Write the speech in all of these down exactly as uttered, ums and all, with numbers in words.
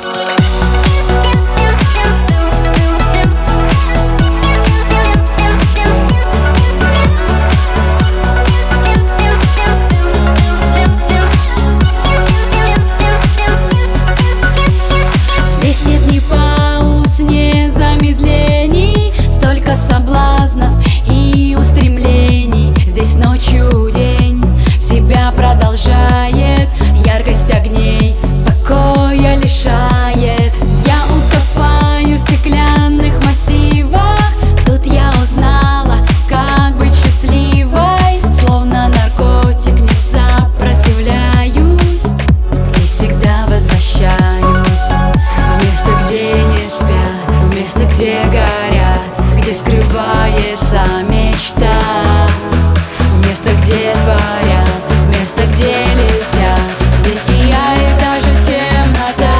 Соблазнов и устремлений. Здесь ночью день себя продолжает, яркость огней покоя лишает. Я утопаю в стеклянных массивах, тут я узнала, как быть счастливой. Словно наркотик не сопротивляюсь и всегда возвращаюсь в место, где не спят, в место, где горят, где скрывается мечта, место, где творят, место, где летят, где сияет даже темнота.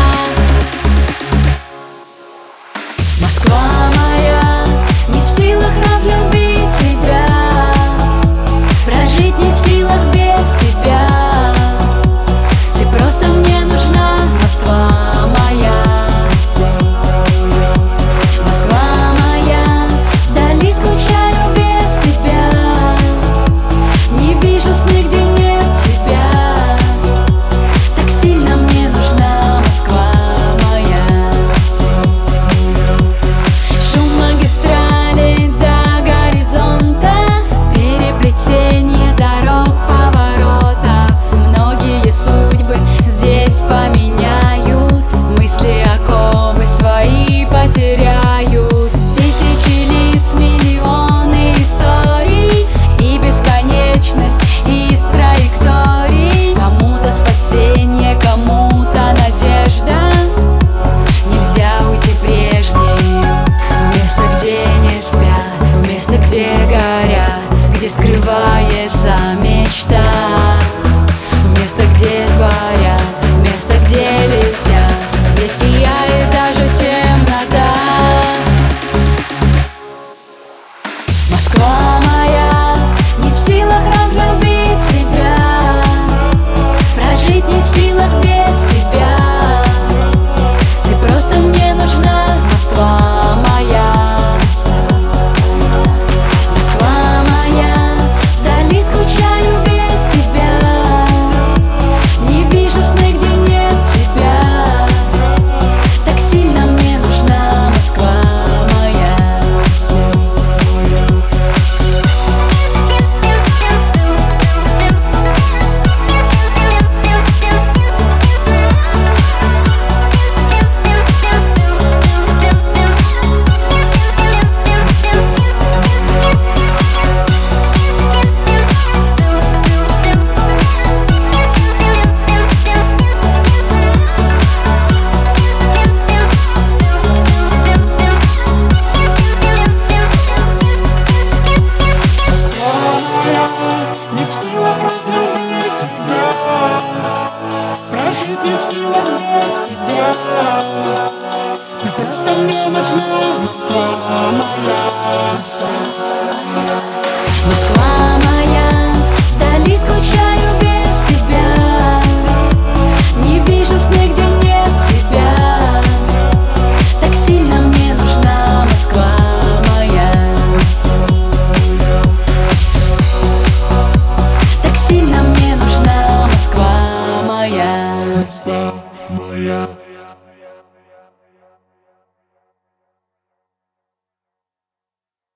Москва моя, не в силах разлюбить тебя, прожить не в силах без тебя. Ты просто мне нужна, Москва моя. Поменяют мысли, оковы свои потеряют. Тысячи лиц, миллионы историй и бесконечность из траекторий. Кому-то спасение, кому-то надежда. Нельзя уйти прежним. Место, где не спят, место, где горят, где скрывается мечта, место, где творят, место, где летят, где сияет даже темнота. Москва моя, не в силах разлюбить тебя, прожить не в силах без тебя. Ты просто мне нужна, Москва моя. Москва моя, вдали скучаю без тебя, не вижу сны, где нет тебя. Так сильно мне нужна, Москва моя. Не в силах разлюбить тебя, прожить не в силах без тебя. Ты просто мне нужна, Москва моя. Москва моя, вдали скучаю без тебя, не вижу сны, где нет тебя. Так сильно мне нужна, Москва моя. Так сильно мне нужна, Москва моя. Москва моя.